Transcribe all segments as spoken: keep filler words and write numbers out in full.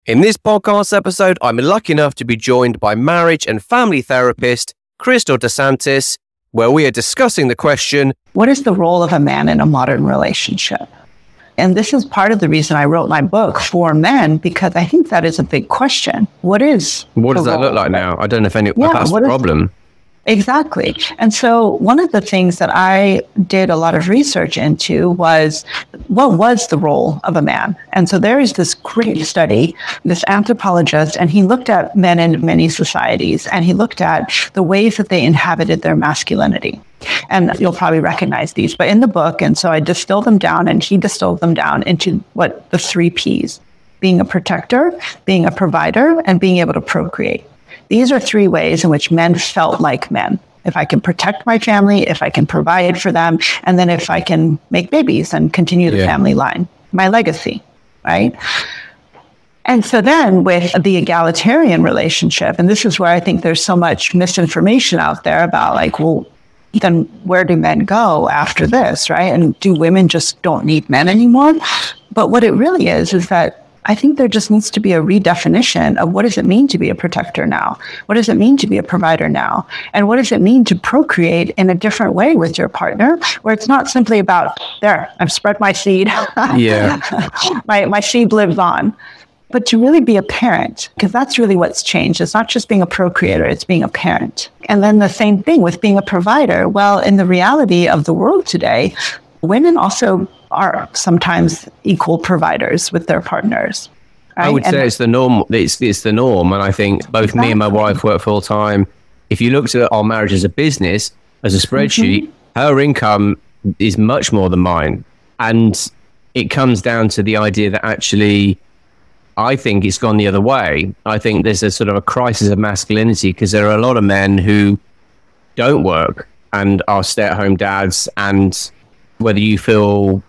In this podcast episode, I'm lucky enough to be joined by marriage and family therapist Crystal DeSantis, where we are discussing the question, what is the role of a man in a modern relationship? And this is part of the reason I wrote my book for men, because I think that is a big question. What is What does that look like now? I don't know if any, yeah, if that's the is, problem. Exactly. And so one of the things that I did a lot of research into was, what was the role of a man? And so there is this great study, this anthropologist, and he looked at men in many societies, and he looked at the ways that they inhabited their masculinity. And you'll probably recognize these, but in the book, and so I distilled them down, and he distilled them down into what the three Ps: being a protector, being a provider, and being able to procreate. These are three ways in which men felt like men. If I can protect my family, if I can provide for them, and then if I can make babies and continue the yeah. family line, my legacy, right? And so then with the egalitarian relationship, and this is where I think there's so much misinformation out there about like, well, then where do men go after this, right? And do women just don't need men anymore? But what it really is, is that I think there just needs to be a redefinition of what does it mean to be a protector now? What does it mean to be a provider now? And what does it mean to procreate in a different way with your partner, where it's not simply about, there, I've spread my seed. Yeah. my, my seed lives on. But to really be a parent, because that's really what's changed. It's not just being a procreator, it's being a parent. And then the same thing with being a provider. Well, in the reality of the world today, women also are sometimes equal providers with their partners. Right? I would and say it's the norm. It's, it's the norm. And I think both exactly. me and my wife work full time. If you looked at our marriage as a business, as a spreadsheet, mm-hmm. her income is much more than mine. And it comes down to the idea that actually, I think it's gone the other way. I think there's a sort of a crisis of masculinity, because there are a lot of men who don't work and are stay-at-home dads. And whether you feel,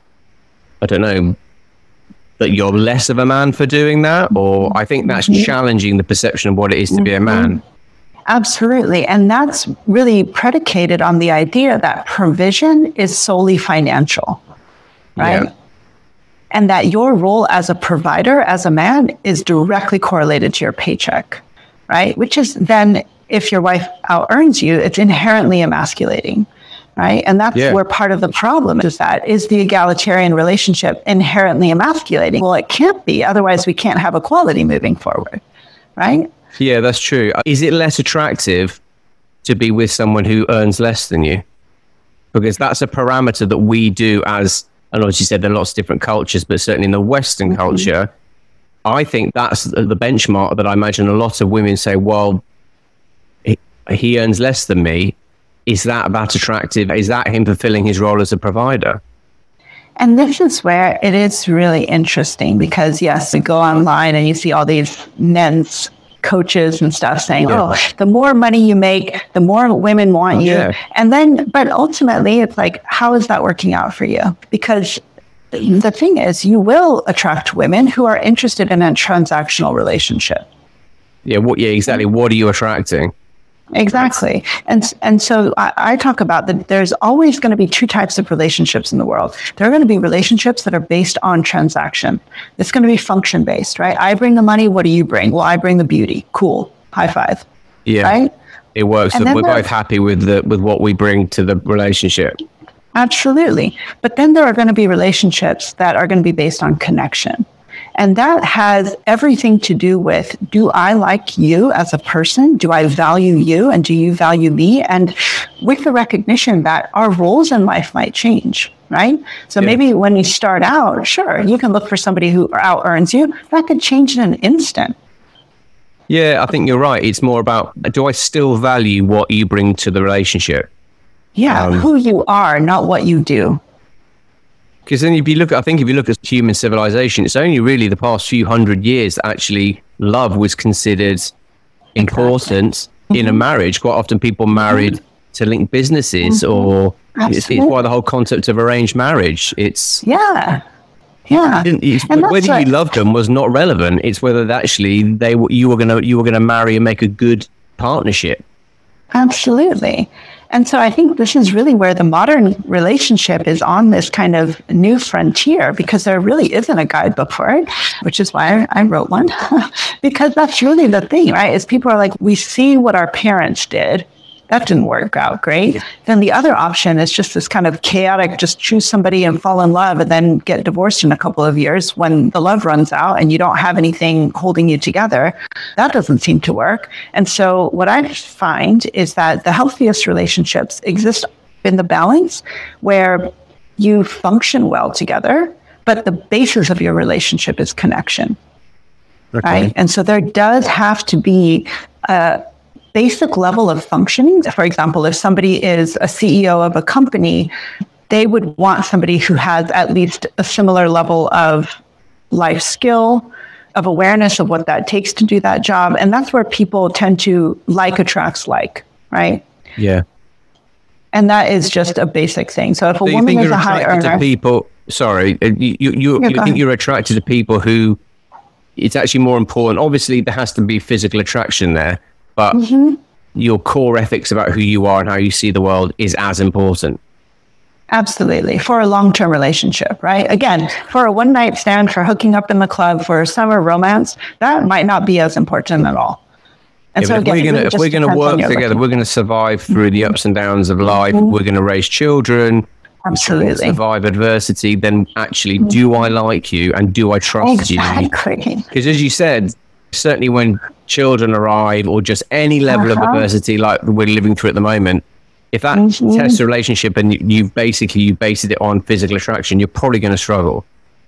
I don't know, that you're less of a man for doing that, or I think that's mm-hmm. challenging the perception of what it is to mm-hmm. be a man. Absolutely. And that's really predicated on the idea that provision is solely financial, right? Yeah. And that your role as a provider, as a man, is directly correlated to your paycheck, right? Which is then, if your wife out-earns you, it's inherently emasculating. Right. And that's yeah. where part of the problem is, that is the egalitarian relationship inherently emasculating? Well, it can't be. Otherwise, we can't have equality moving forward. Right. Yeah, that's true. Is it less attractive to be with someone who earns less than you? Because that's a parameter that we do as, I know, as you said, there are lots of different cultures, but certainly in the Western mm-hmm. culture, I think that's the benchmark that I imagine a lot of women say, well, he, he earns less than me. Is that that attractive? Is that him fulfilling his role as a provider? And this is where it is really interesting, because yes, we go online and you see all these men's coaches and stuff saying, yeah. oh, the more money you make, the more women want oh, you. Yeah. And then, but ultimately it's like, how is that working out for you? Because the thing is, you will attract women who are interested in a transactional relationship. Yeah, what, yeah, exactly. What are you attracting? Exactly. And and so I, I talk about that there's always going to be two types of relationships in the world. There are going to be relationships that are based on transaction. It's going to be function based, right? I bring the money. What do you bring? Well, I bring the beauty. Cool. High five. Yeah. Right? It works. We're both happy with the with what we bring to the relationship. Absolutely. But then there are going to be relationships that are going to be based on connection. And that has everything to do with, do I like you as a person? Do I value you? And do you value me? And with the recognition that our roles in life might change, right? So yeah. maybe when you start out, sure, you can look for somebody who out-earns you. That could change in an instant. Yeah, I think you're right. It's more about, do I still value what you bring to the relationship? Yeah, um, who you are, not what you do. Because then if you look, I think if you look at human civilization, it's only really the past few hundred years that actually love was considered important exactly. in a marriage. Quite often people married mm-hmm. to link businesses mm-hmm. or it's, it's why the whole concept of arranged marriage. It's yeah. Yeah. It's, whether like, you loved them was not relevant. It's whether actually they you were gonna you were gonna marry and make a good partnership. Absolutely. And so I think this is really where the modern relationship is on this kind of new frontier, because there really isn't a guidebook for it, which is why I wrote one. Because that's really the thing, right? Is people are like, we see what our parents did. That didn't work out great. Then the other option is just this kind of chaotic, just choose somebody and fall in love and then get divorced in a couple of years when the love runs out and you don't have anything holding you together. That doesn't seem to work. And so what I find is that the healthiest relationships exist in the balance where you function well together, but the basis of your relationship is connection. Okay. Right? And so there does have to be a basic level of functioning. For example, if somebody is a C E O of a company, they would want somebody who has at least a similar level of life skill, of awareness of what that takes to do that job. And that's where people tend to like attracts like, right? Yeah. And that is just a basic thing. So if a so woman is a high earner, to people, sorry, you you, you, yeah, you think you're attracted to people who it's actually more important. Obviously, there has to be physical attraction there. But mm-hmm. your core ethics about who you are and how you see the world is as important. Absolutely. For a long-term relationship, right? Again, for a one-night stand, for hooking up in the club, for summer romance, that might not be as important at all. And yeah, so again, if we're going to, if we're going to work together, we're going to survive through the ups and downs of life. Mm-hmm. We're going to raise children. Absolutely. Survive adversity. Then actually, mm-hmm. do I like you and do I trust exactly. you? Because as you said, certainly when children arrive or just any level uh-huh. of adversity like we're living through at the moment, if that mm-hmm. tests a relationship and you, you basically you based it on physical attraction, you're probably going to struggle.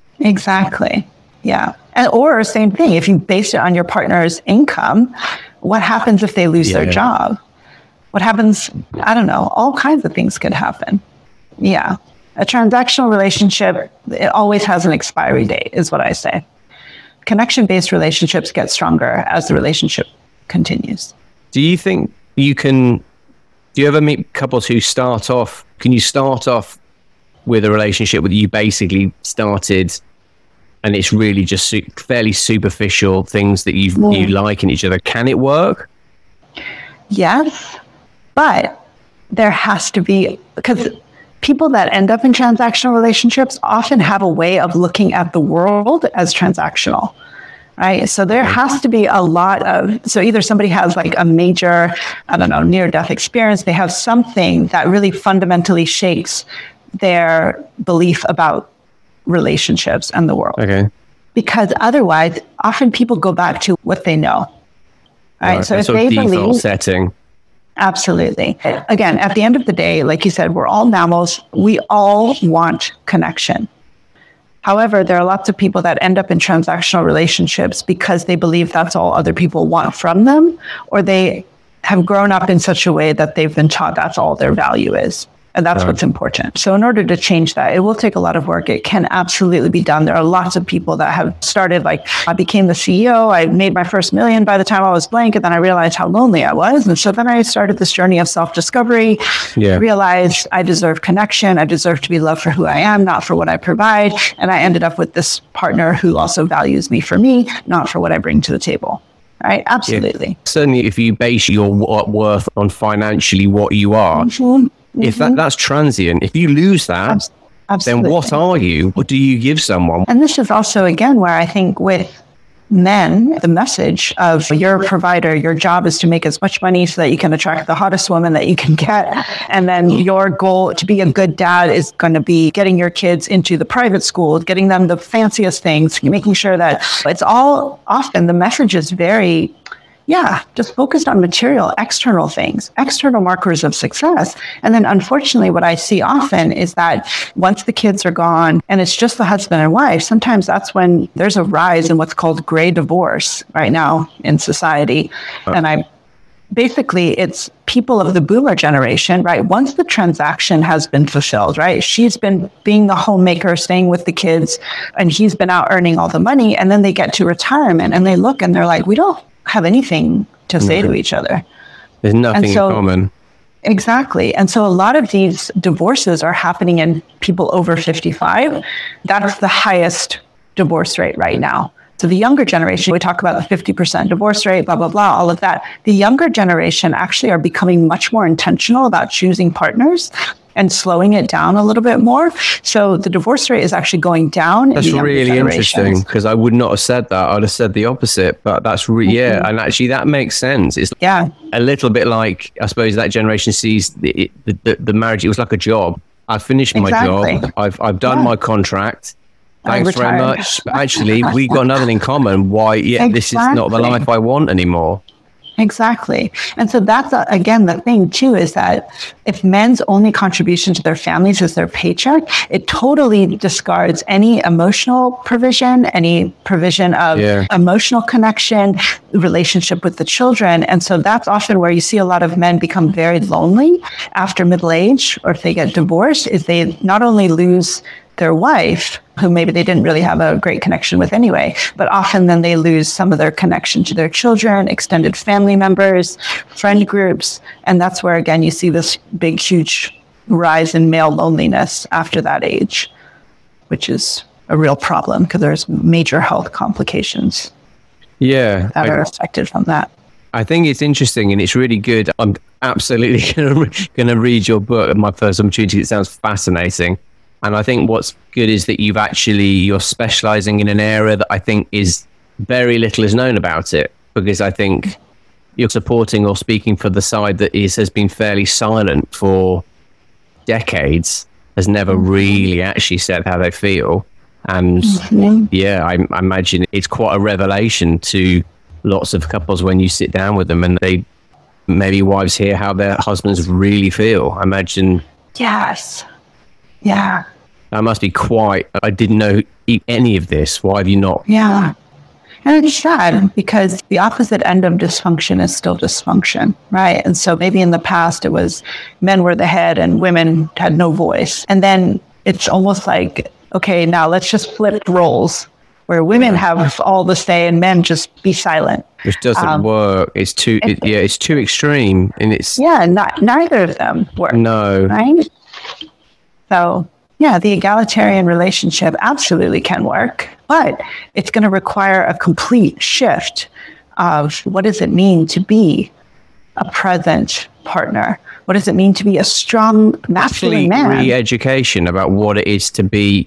Exactly. Yeah. And or same thing, if you base it on your partner's income, what happens if they lose yeah. their job? What happens? I don't know. All kinds of things could happen. Yeah. A transactional relationship, it always has an expiry date, is what I say. Connection-based relationships get stronger as the relationship continues. Do you think you can, do you ever meet couples who start off, can you start off with a relationship where you basically started and it's really just su- fairly superficial things that you mm. you like in each other? Can it work? Yes, but there has to be, because people that end up in transactional relationships often have a way of looking at the world as transactional, right? So there has to be a lot of, so either somebody has like a major, I don't know, near-death experience, they have something that really fundamentally shakes their belief about relationships and the world. Okay. Because otherwise, often people go back to what they know, right? right. So if sort they of default believe, setting. Absolutely. Again, at the end of the day, like you said, we're all mammals. We all want connection. However, there are lots of people that end up in transactional relationships because they believe that's all other people want from them, or they have grown up in such a way that they've been taught that's all their value is. And that's right. what's important. So in order to change that, it will take a lot of work. It can absolutely be done. There are lots of people that have started, like, I became the C E O, I made my first million by the time I was blank, and then I realized how lonely I was. And so then I started this journey of self-discovery, yeah. realized I deserve connection, I deserve to be loved for who I am, not for what I provide. And I ended up with this partner who also values me for me, not for what I bring to the table. Right? Absolutely. Yeah. Certainly, if you base your worth on financially what you are, mm-hmm. If that, that's transient, if you lose that, Absolutely. Then what are you? What do you give someone? And this is also, again, where I think with men, the message of your provider, your job is to make as much money so that you can attract the hottest woman that you can get. And then your goal to be a good dad is going to be getting your kids into the private school, getting them the fanciest things, making sure that it's all often the message is very... Yeah, just focused on material, external things, external markers of success. And then unfortunately, what I see often is that once the kids are gone and it's just the husband and wife, sometimes that's when there's a rise in what's called gray divorce right now in society. Uh. And I basically, it's people of the boomer generation, right? Once the transaction has been fulfilled, right? She's been being the homemaker, staying with the kids, and he's been out earning all the money. And then they get to retirement and they look and they're like, we don't have anything to say mm-hmm. to each other. There's nothing so, in common. Exactly. And so a lot of these divorces are happening in people over fifty-five. That's the highest divorce rate right now. So the younger generation, we talk about the fifty percent divorce rate, blah, blah, blah, all of that. The younger generation actually are becoming much more intentional about choosing partners and slowing it down a little bit more. So the divorce rate is actually going down. That's really interesting, because I would not have said that. I'd have said the opposite, but that's re- mm-hmm. yeah. And actually that makes sense. It's yeah. a little bit like, I suppose that generation sees the, the, the, the marriage. It was like a job. I've finished exactly. my job. I've, I've done yeah. my contract. Thanks very much. But actually, we got nothing in common. Why? Yeah, exactly. This is not the life I want anymore. Exactly. And so that's, uh, again, the thing, too, is that if men's only contribution to their families is their paycheck, it totally discards any emotional provision, any provision of yeah. emotional connection, relationship with the children. And so that's often where you see a lot of men become very lonely after middle age, or if they get divorced, is they not only lose their wife, who maybe they didn't really have a great connection with anyway, but often then they lose some of their connection to their children, extended family members, friend groups. And that's where, again, you see this big, huge rise in male loneliness after that age, which is a real problem because there's major health complications yeah, that I, are affected from that. I think it's interesting and it's really good. I'm absolutely going to read your book at my first opportunity. It sounds fascinating. And I think what's good is that you've actually, you're specializing in an area that I think is very little is known about it, because I think you're supporting or speaking for the side that is, has been fairly silent for decades, has never really actually said how they feel. And mm-hmm. yeah, I, I imagine it's quite a revelation to lots of couples when you sit down with them and they, maybe wives hear how their husbands really feel. I imagine. Yes. Yeah. That must be quite, I didn't know any of this. Why have you not? Yeah. And it's sad because the opposite end of dysfunction is still dysfunction, right? And so maybe in the past it was men were the head and women had no voice. And then it's almost like, okay, now let's just flip roles where women have all the say and men just be silent. Which doesn't um, work. It's too, it, yeah, it's too extreme. And it's. Yeah, not, neither of them work. No. Right? So, yeah, the egalitarian relationship absolutely can work, but it's going to require a complete shift of what does it mean to be a present partner? What does it mean to be a strong, masculine man? Re-education about what it is to be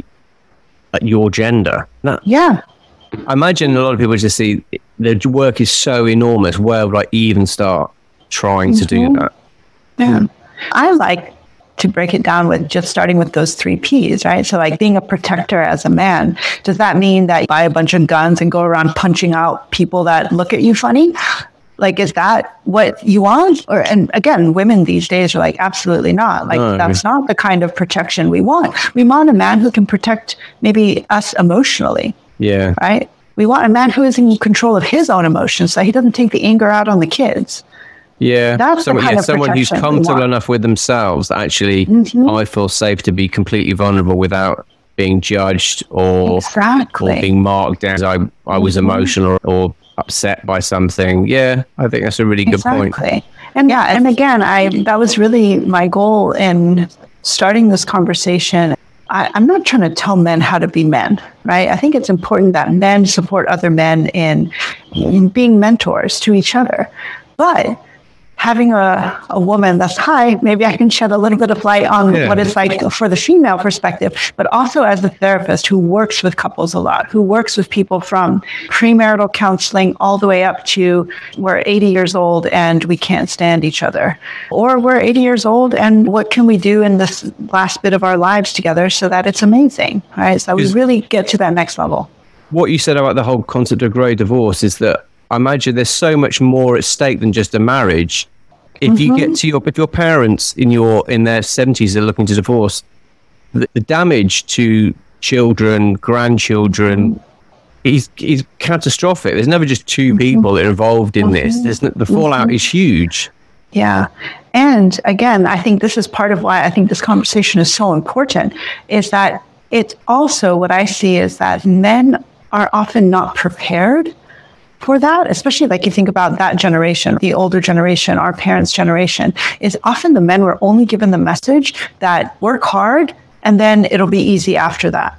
your gender. No. Yeah. I imagine a lot of people just see the work is so enormous. Where would I even start trying mm-hmm. to do that? Yeah. I like to break it down with just starting with those three P's, right? So like being a protector as a man, does that mean that you buy a bunch of guns and go around punching out people that look at you funny? Like, is that what you want? Or, and again, women these days are like, absolutely not. Like, no. That's not the kind of protection we want. We want a man who can protect maybe us emotionally. Yeah. Right? We want a man who is in control of his own emotions so he doesn't take the anger out on the kids. Yeah, That's someone, the kind yeah, of someone who's comfortable enough with themselves that actually mm-hmm. I feel safe to be completely vulnerable without being judged or, exactly. or being marked down as I, I was mm-hmm. emotional or, or upset by something. Yeah, I think that's a really good exactly. point. And yeah, and again, I that was really my goal in starting this conversation. I, I'm not trying to tell men how to be men, right? I think it's important that men support other men in, in being mentors to each other. But having a, a woman that's, hi, maybe I can shed a little bit of light on yeah. what it's like for the female perspective, but also as a therapist who works with couples a lot, who works with people from premarital counseling all the way up to we're eighty years old and we can't stand each other. Or we're eighty years old and what can we do in this last bit of our lives together so that it's amazing, right? So we really get to that next level. What you said about the whole concept of grey divorce is that I imagine there's so much more at stake than just a marriage. If mm-hmm. you get to your, if your parents in your in their seventies are looking to divorce, the, the damage to children, grandchildren is is catastrophic. There's never just two mm-hmm. people that are involved in mm-hmm. this. There's, the fallout mm-hmm. is huge. Yeah. And again, I think this is part of why I think this conversation is so important, is that it's also what I see is that men are often not prepared for that, especially like you think about that generation, the older generation, our parents' generation, is often the men were only given the message that work hard and then it'll be easy after that.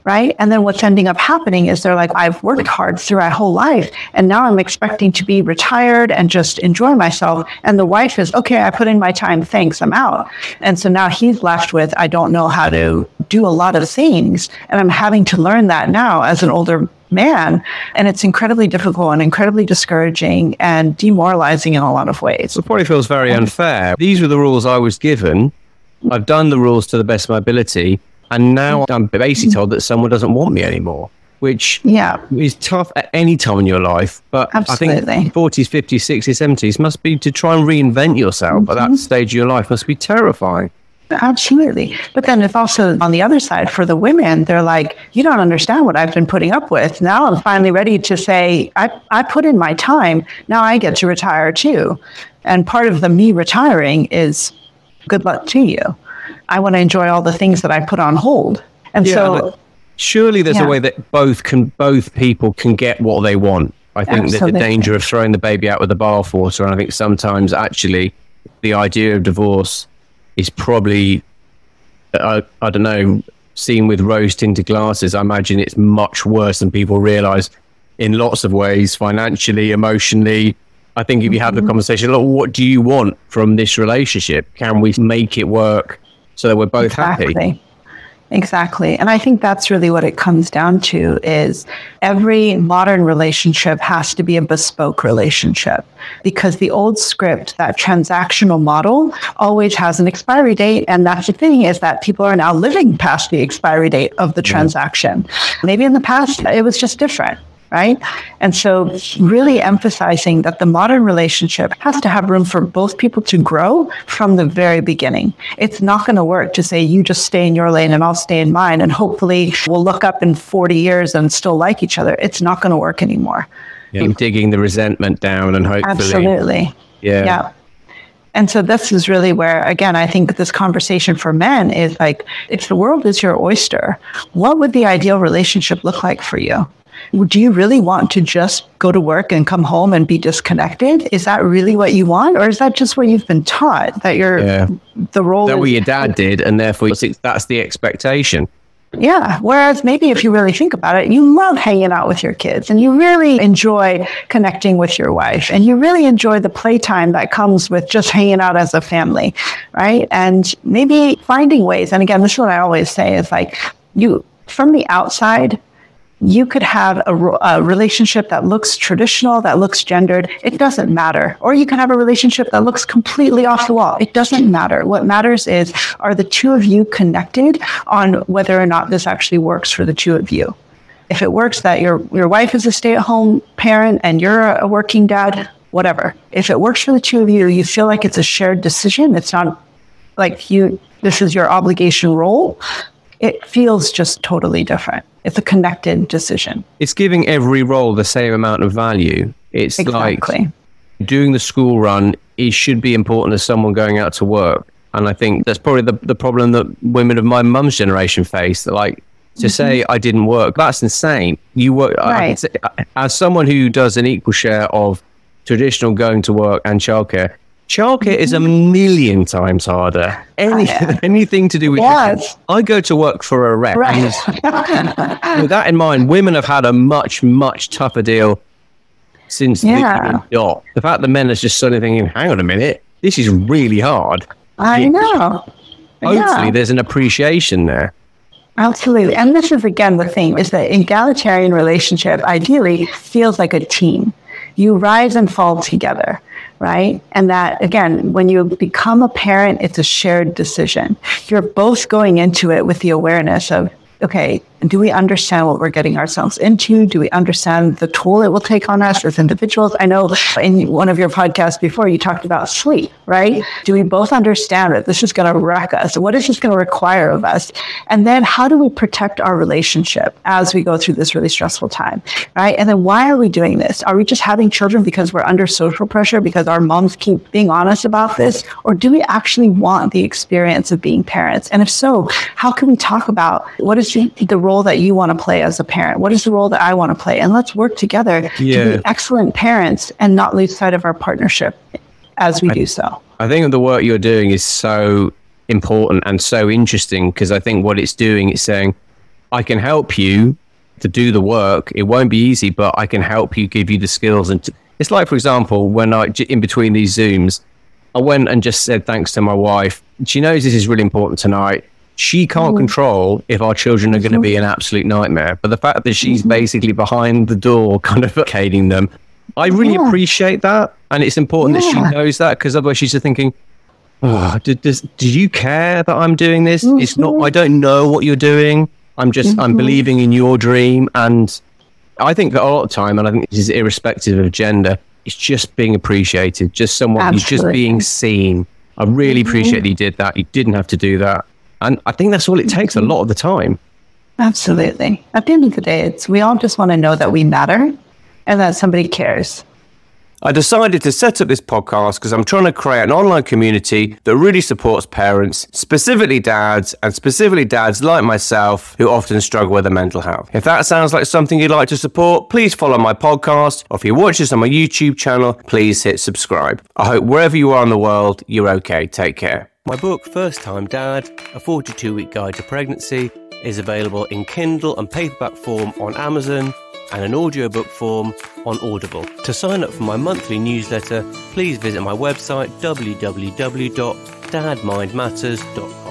right? And then what's ending up happening is they're like, I've worked hard through my whole life, and now I'm expecting to be retired and just enjoy myself. And the wife is, okay, I put in my time, thanks, I'm out. And so now he's left with, I don't know how to do a lot of things. And I'm having to learn that now as an older man. And it's incredibly difficult and incredibly discouraging and demoralizing in a lot of ways. It probably feels very unfair. These were the rules I was given. I've done the rules to the best of my ability. And now I'm basically told that someone doesn't want me anymore, which yeah. is tough at any time in your life. But Absolutely. I think forties, fifties, sixties, seventies must be to try and reinvent yourself mm-hmm. at that stage of your life must be terrifying. Absolutely. But then it's also on the other side for the women, they're like, you don't understand what I've been putting up with. Now I'm finally ready to say, I, I put in my time. Now I get to retire too. And part of the me retiring is good luck to you. I want to enjoy all the things that I put on hold. And yeah, so surely there's yeah. a way that both can both people can get what they want. I think Absolutely. that the danger of throwing the baby out with the bathwater, and I think sometimes actually the idea of divorce is probably, I, I don't know, seen with rose-tinted glasses. I imagine it's much worse than people realize in lots of ways, financially, emotionally. I think if you have the conversation, look, what do you want from this relationship? Can we make it work so that we're both exactly. happy? Exactly. And I think that's really what it comes down to is every modern relationship has to be a bespoke relationship, because the old script, that transactional model, always has an expiry date. And that's the thing, is that people are now living past the expiry date of the transaction. Maybe in the past, it was just different. Right? And so really emphasizing that the modern relationship has to have room for both people to grow from the very beginning. It's not going to work to say, you just stay in your lane and I'll stay in mine, and hopefully we'll look up in forty years and still like each other. It's not going to work anymore. Yeah, digging the resentment down and hopefully. Absolutely. Yeah. Yeah. And so this is really where, again, I think this conversation for men is like, if the world is your oyster, what would the ideal relationship look like for you? Do you really want to just go to work and come home and be disconnected? Is that really what you want? Or is that just what you've been taught, that you're yeah. the role that is, what your dad did, and therefore that's the expectation? Yeah. Whereas maybe if you really think about it, you love hanging out with your kids and you really enjoy connecting with your wife and you really enjoy the playtime that comes with just hanging out as a family, right? And maybe finding ways. And again, this is what I always say is like, you, from the outside, you could have a, a relationship that looks traditional, that looks gendered. It doesn't matter. Or you can have a relationship that looks completely off the wall. It doesn't matter. What matters is, are the two of you connected on whether or not this actually works for the two of you? If it works that your, your wife is a stay-at-home parent and you're a working dad, whatever. If it works for the two of you, you feel like it's a shared decision. It's not like you, this is your obligation role. It feels just totally different. It's a connected decision. It's giving every role the same amount of value. It's exactly. like doing the school run, it should be important as someone going out to work. And I think that's probably the, the problem that women of my mum's generation face. That like, to mm-hmm. say I didn't work, that's insane. You work. Right. Say, as someone who does an equal share of traditional going to work and childcare, childcare mm-hmm. is a million times harder. Anything, uh, anything to do with yes. I go to work for a rep. Right. With that in mind, women have had a much, much tougher deal since yeah. the dot. The fact that men are just suddenly thinking, hang on a minute, this is really hard. I it, know. Hopefully yeah. there's an appreciation there. Absolutely. And this is, again, the thing, is that egalitarian relationship ideally feels like a team. You rise and fall together, right? And that, again, when you become a parent, it's a shared decision. You're both going into it with the awareness of, okay, do we understand what we're getting ourselves into? Do we understand the toll it will take on us as individuals? I know in one of your podcasts before, you talked about sleep, right? Do we both understand that this is going to wreck us? What is this going to require of us? And then how do we protect our relationship as we go through this really stressful time, right? And then why are we doing this? Are we just having children because we're under social pressure, because our moms keep being honest about this? Or do we actually want the experience of being parents? And if so, how can we talk about what is the, the role that you want to play as a parent? What is the role that I want to play? And let's work together yeah. to be excellent parents and not lose sight of our partnership as we I, do so. I think the work you're doing is so important and so interesting, because I think what it's doing is saying, I can help you to do the work. It won't be easy, but I can help you, give you the skills. And t- it's like, for example, when I, in between these Zooms, I went and just said thanks to my wife. She knows this is really important tonight. She can't mm-hmm. control if our children are going to be an absolute nightmare. But the fact that she's mm-hmm. basically behind the door, kind of educating them, I really yeah. appreciate that. And it's important yeah. that she knows that, because otherwise she's just thinking, oh, do, does, do you care that I'm doing this? Mm-hmm. It's not, I don't know what you're doing. I'm just, mm-hmm. I'm believing in your dream. And I think that a lot of time, and I think this is irrespective of gender, it's just being appreciated. Just someone who's just being seen. I really mm-hmm. appreciate that you did that. You didn't have to do that. And I think that's all it takes a lot of the time. Absolutely. At the end of the day, it's we all just want to know that we matter and that somebody cares. I decided to set up this podcast because I'm trying to create an online community that really supports parents, specifically dads, and specifically dads like myself who often struggle with their mental health. If that sounds like something you'd like to support, please follow my podcast, or if you watch this on my YouTube channel, please hit subscribe. I hope wherever you are in the world, you're okay. Take care. My book, First Time Dad, A forty-two week Guide to Pregnancy, is available in Kindle and paperback form on Amazon, and an audiobook form on Audible. To sign up for my monthly newsletter, please visit my website w w w dot dad mind matters dot com.